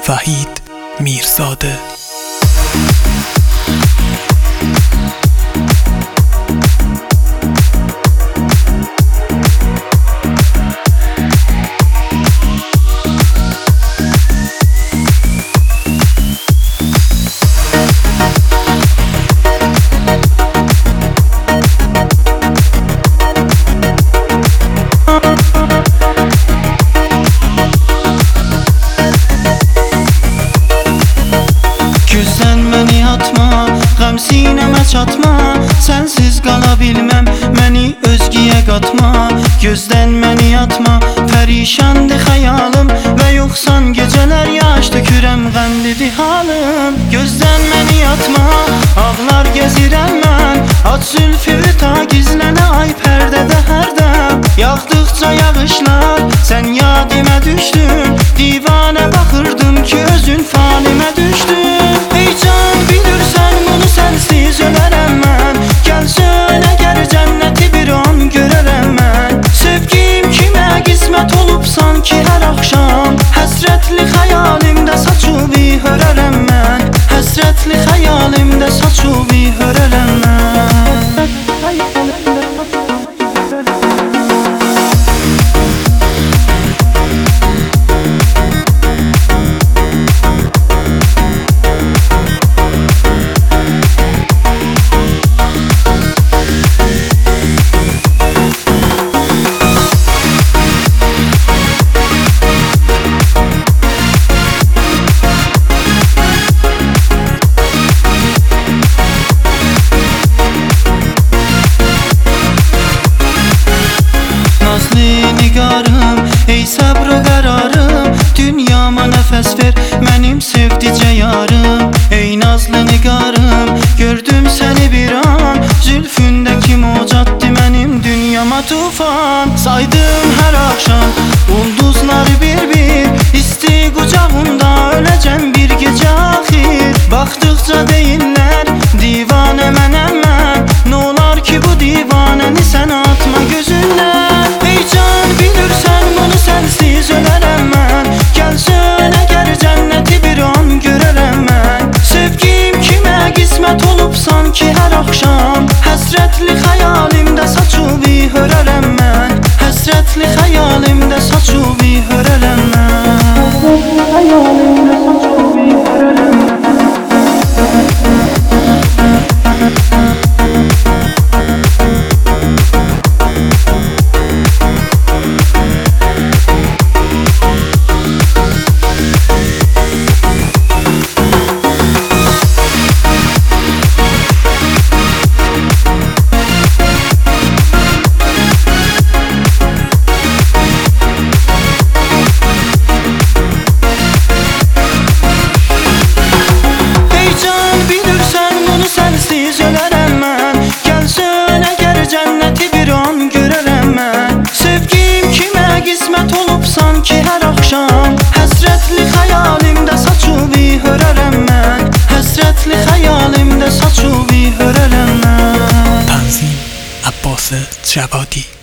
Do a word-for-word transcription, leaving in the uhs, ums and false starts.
وحید میرزاده. Güzdən məni atma, qəm sinəmə çatma, sənsiz qala bilməm, məni özgiyə qatma. Gözdən məni atma, pərişandı xəyalım, və yoxsan gecələr yaş tökürəm, qəmlidir halım. Gözdən məni atma, ağlar gəzirəm mən, aç zülfü ta gizlənə ay pərdədə hərdəm. Yağdıqca yağışlar, sən yadimə düşdün, divanə baxırdım ki özün falimə düşdün. Ey can, bilirsən bunu sənsiz ölərəm mən, gəl sön əgər cənnəti bir an görərəm mən. Sevgim kimə qismət olubsan ki hər axşam, həsrətli xəyalimdə saçıb hörərəm mən, həsrətli xəyalimdə saçıb hörərəm mən. Nigarım, ey səbr o qərarım, dünyama nəfəs ver, mənim sevdicə yarım. Ey nazlı nigarım, gördüm səni bir an, zülfündəki mocaddı mənim dünyama tufan. Saydım hər axşam ulduzları bir-bir, isti qucağında öləcəm bir gecə axir. Baxdıqca deyirlər divanə mənəm mən, nə olar ki bu divanəni sən atma gözündən. Ey can, bilirsən bunu sənsiz ölərəm mən, gəl sön əgər cənnəti bir an görərəm mən. Sevgim kimə qismət olubsan ki hər axşam, həsrətli xəyalimdə saçıb hörərəm mən, həsrətli xəyalimdə saçıb hörərəm mən, xəyalimdə saçıb hörərəm mən. Sənsiz ölərəm mən, gəl sön əgər cənnəti bir an görərəm mən. Sevgim kimə qismət olubsan ki hər axşam, həsrətli xəyalimdə saçıb hörərəm mən, həsrətli xəyalimdə saçıb hörərəm mən. تنظیم عباس جوادی.